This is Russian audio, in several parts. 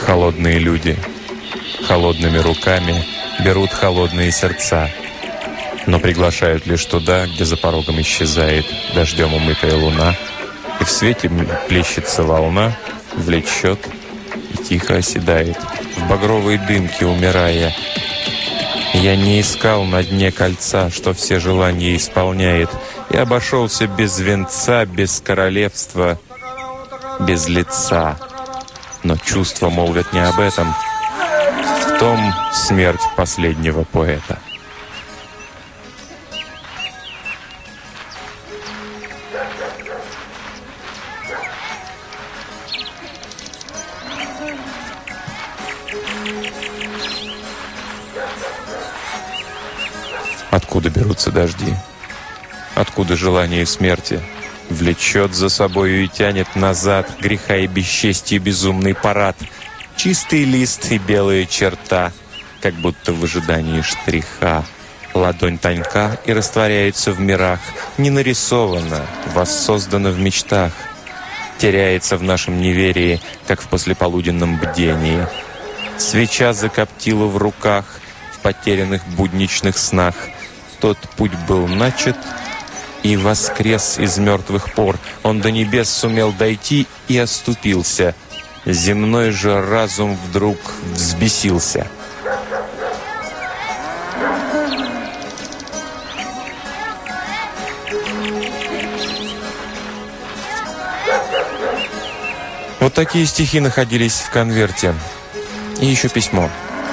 Холодные люди холодными руками берут холодные сердца, но приглашают лишь туда, где за порогом исчезает дождем умытая луна, и в свете плещется волна, влечет и тихо оседает, в багровой дымке умирая. Я не искал на дне кольца, что все желания исполняет, и обошелся без венца, без королевства, без лица. Но чувства молвят не об этом. В том смерть последнего поэта. Откуда берутся дожди? Откуда желание смерти влечет за собою и тянет назад греха и бесчестия безумный парад? Чистый лист и белая черта, как будто в ожидании штриха. Ладонь тонка и растворяется в мирах, не нарисована, воссоздана в мечтах. Теряется в нашем неверии, как в послеполуденном бдении. Свеча закоптила в руках, в потерянных будничных снах. Тот путь был начат и воскрес из мертвых пор. Он до небес сумел дойти и оступился. Земной же разум вдруг взбесился. Вот такие стихи находились в конверте. И еще письмо.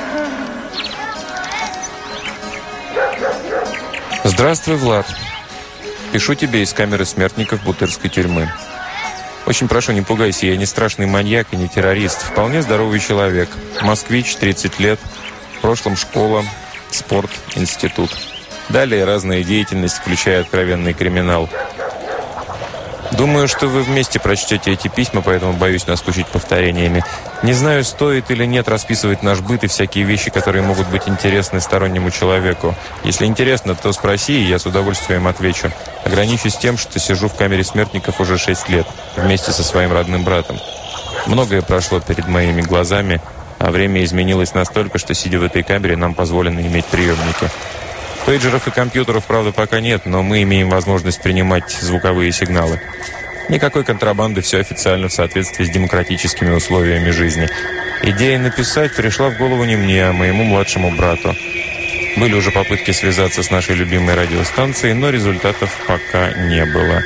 «Здравствуй, Влад. Пишу тебе из камеры смертников Бутырской тюрьмы. Очень прошу, не пугайся, я не страшный маньяк и не террорист. Вполне здоровый человек. Москвич, 30 лет. В прошлом школа, спорт, институт. Далее разная деятельность, включая откровенный криминал. Думаю, что вы вместе прочтете эти письма, поэтому боюсь наскучить повторениями. Не знаю, стоит или нет расписывать наш быт и всякие вещи, которые могут быть интересны стороннему человеку. Если интересно, то спроси, и я с удовольствием отвечу. Ограничусь тем, что сижу в камере смертников уже 6 лет, вместе со своим родным братом. Многое прошло перед моими глазами, а время изменилось настолько, что, сидя в этой камере, нам позволено иметь приемники. Пейджеров и компьютеров, правда, пока нет, но мы имеем возможность принимать звуковые сигналы. Никакой контрабанды, все официально в соответствии с демократическими условиями жизни. Идея написать пришла в голову не мне, а моему младшему брату. Были уже попытки связаться с нашей любимой радиостанцией, но результатов пока не было.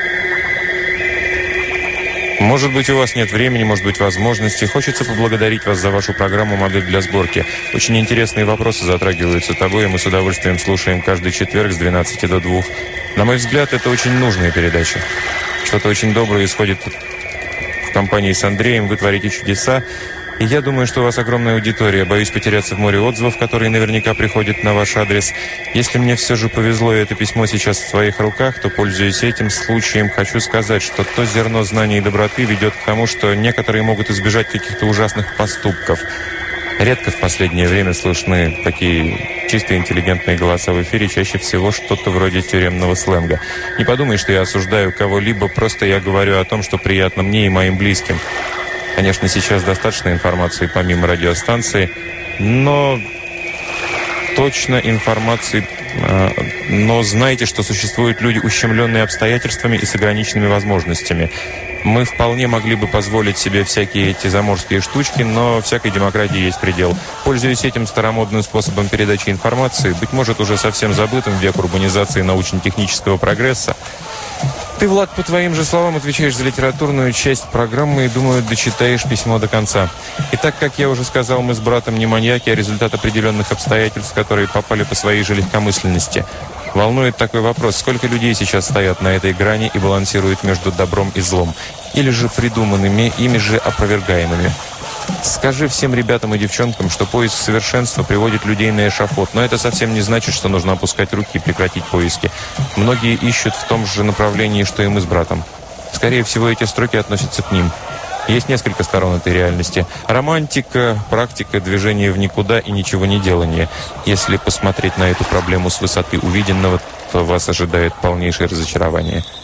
Может быть, у вас нет времени, может быть, возможности. Хочется поблагодарить вас за вашу программу «Модель для сборки». Очень интересные вопросы затрагиваются тобой, и мы с удовольствием слушаем каждый четверг с 12 до 2. На мой взгляд, это очень нужная передача. Что-то очень доброе исходит в компании с Андреем. Вы творите чудеса. И я думаю, что у вас огромная аудитория. Боюсь потеряться в море отзывов, которые наверняка приходят на ваш адрес. Если мне все же повезло, и это письмо сейчас в твоих руках, то, пользуясь этим случаем, хочу сказать, что то зерно знаний и доброты ведет к тому, что некоторые могут избежать каких-то ужасных поступков. Редко в последнее время слышны такие чистые интеллигентные голоса в эфире, чаще всего что-то вроде тюремного сленга. Не подумай, что я осуждаю кого-либо, просто я говорю о том, что приятно мне и моим близким. Конечно, сейчас достаточно информации помимо радиостанции, но точно информации... Но знайте, что существуют люди, ущемленные обстоятельствами и с ограниченными возможностями. Мы вполне могли бы позволить себе всякие эти заморские штучки, но всякой демократии есть предел. Пользуясь этим старомодным способом передачи информации, быть может, уже совсем забытым в век урбанизации и научно-технического прогресса, ты, Влад, по твоим же словам, отвечаешь за литературную часть программы и, думаю, дочитаешь письмо до конца. И так, как я уже сказал, мы с братом не маньяки, а результат определенных обстоятельств, которые попали по своей же легкомысленности. Волнует такой вопрос: сколько людей сейчас стоят на этой грани и балансируют между добром и злом? Или же придуманными, ими же опровергаемыми? Скажи всем ребятам и девчонкам, что поиск совершенства приводит людей на эшафот, но это совсем не значит, что нужно опускать руки и прекратить поиски. Многие ищут в том же направлении, что и мы с братом. Скорее всего, эти строки относятся к ним. Есть несколько сторон этой реальности. Романтика, практика, движение в никуда и ничего не делание. Если посмотреть на эту проблему с высоты увиденного, то вас ожидает полнейшее разочарование.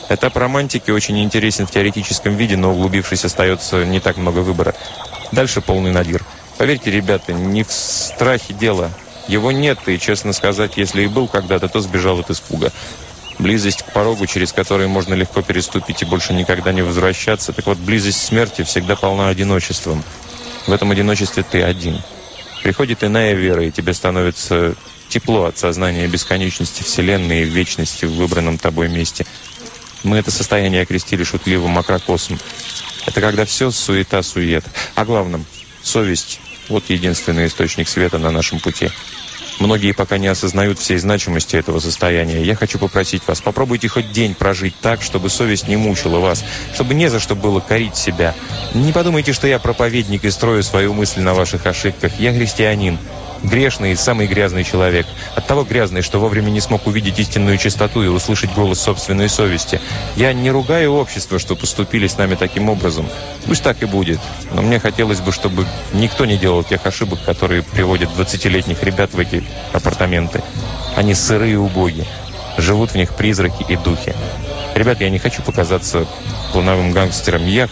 Этап романтики очень интересен в теоретическом виде, но углубившись остается не так много выбора. Дальше полный надир. Поверьте, ребята, не в страхе дело. Его нет, и, честно сказать, если и был когда-то, то сбежал от испуга. Близость к порогу, через который можно легко переступить и больше никогда не возвращаться. Так вот, близость смерти всегда полна одиночеством. В этом одиночестве ты один. Приходит иная вера, и тебе становится тепло от сознания бесконечности Вселенной и вечности в выбранном тобой месте. Мы это состояние окрестили шутливым макрокосмом. Это когда все суета-сует. О главном — совесть. Вот единственный источник света на нашем пути. Многие пока не осознают всей значимости этого состояния. Я хочу попросить вас, попробуйте хоть день прожить так, чтобы совесть не мучила вас, чтобы не за что было корить себя. Не подумайте, что я проповедник и строю свою мысль на ваших ошибках. Я христианин. Грешный и самый грязный человек. Оттого грязный, что вовремя не смог увидеть истинную чистоту и услышать голос собственной совести. Я не ругаю общество, что поступили с нами таким образом. Пусть так и будет. Но мне хотелось бы, чтобы никто не делал тех ошибок, которые приводят 20-летних ребят в эти апартаменты. Они сырые и убоги. Живут в них призраки и духи. Ребят, я не хочу показаться плановым гангстером. Я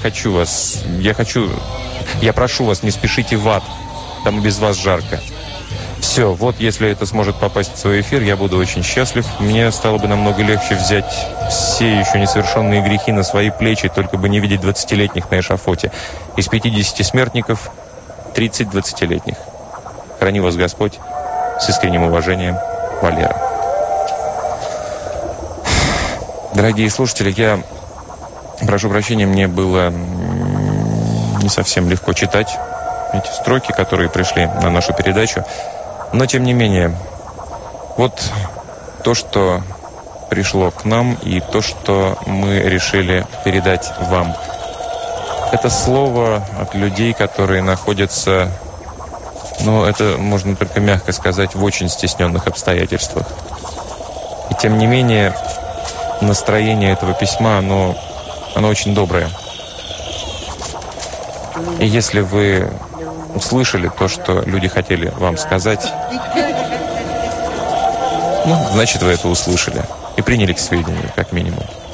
прошу вас, не спешите в ад. Там и без вас жарко. Все, вот если это сможет попасть в свой эфир, я буду очень счастлив. Мне стало бы намного легче взять все еще несовершенные грехи на свои плечи, только бы не видеть 20-летних на эшафоте. Из 50 смертников 30 20-летних. Храни вас Господь. С искренним уважением, Валера. Дорогие слушатели, я прошу прощения, мне было не совсем легко читать эти строки, которые пришли на нашу передачу. Но, тем не менее, вот то, что пришло к нам, и то, что мы решили передать вам. Это слово от людей, которые находятся, это можно только мягко сказать, в очень стесненных обстоятельствах. И, тем не менее, настроение этого письма, оно очень доброе. И если вы услышали то, что люди хотели вам сказать, значит, вы это услышали и приняли к сведению, как минимум.